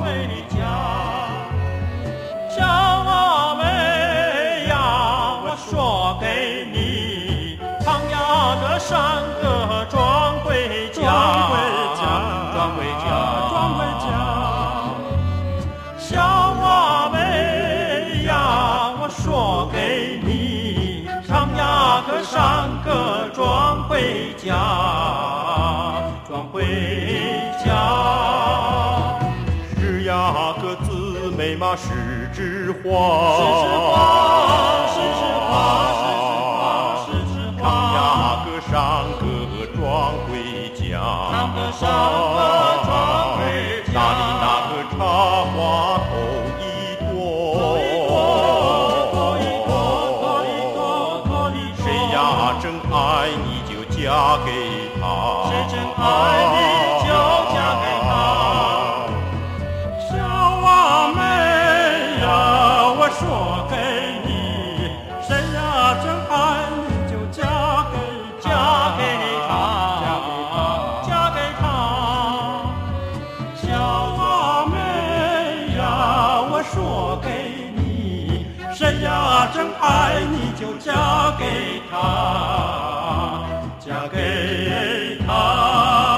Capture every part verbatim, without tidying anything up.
回家。小阿妹呀，我说给你，唱呀个山歌装回家， 装回家， 装回家， 装回家。 小阿妹呀，我说给你，唱呀个山歌装回家，装回家。 是呀个姊妹嘛，是枝花， 是枝花，是枝花，是枝花，是枝花。 唱呀个山歌装回家， 唱个山歌装回家。 那里那个茶花头一朵， 头一朵，头一朵，头一朵。 谁呀真爱你就嫁给他， 谁真爱你就嫁给他。小阿妹呀，我说给你，谁呀真爱你就嫁给嫁给他，嫁给他。小阿妹呀，我说给你，谁呀真爱你就嫁给他，嫁给他。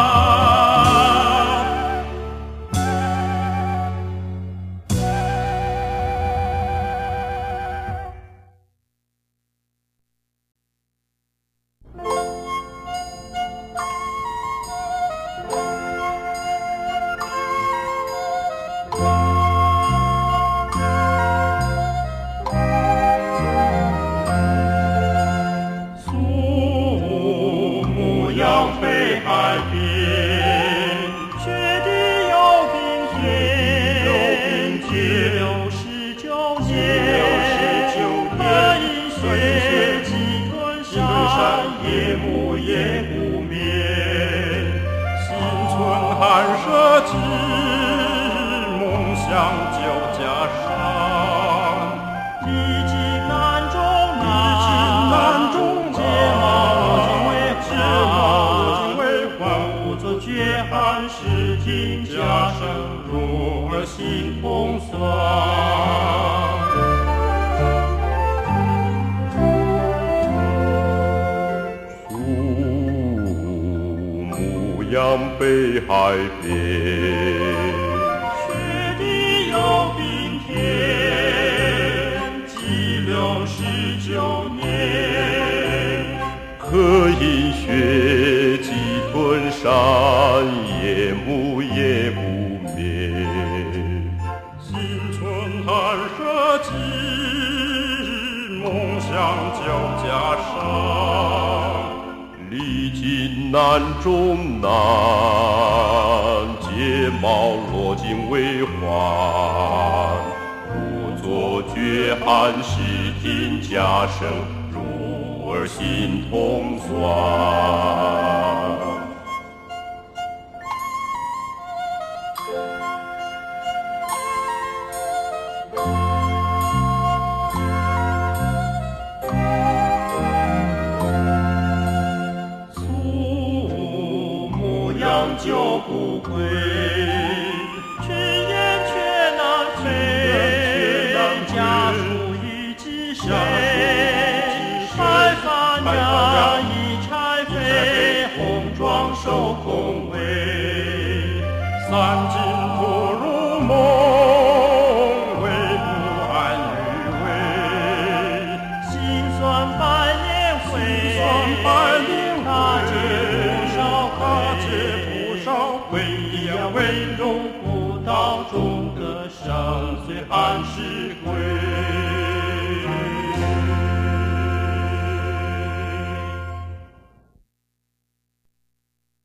北海边，雪地有冰雪，六十九年，可以雪几吞山，夜幕夜不眠。 新春寒舍之梦想就家上， 历经难中难， 历经难中睫毛落尽为睫毛绝寒时听家声，入耳心痛酸。 树木养北海边， 雪地有冰天，积六十九年， 可饮雪几吞山，夜幕夜不眠。 新春寒舍之梦想就家上， 历经难中难，睫毛落尽为欢。故作绝寒时听家声，入耳心痛酸。 就不归，去燕却难飞，家书与寄谁？白发娘已柴扉，红妆受空位。三尽不如梦，为不安于味。心酸百年回， 心酸百年回， 他借为呀为荣不到中的生，虽寒食归。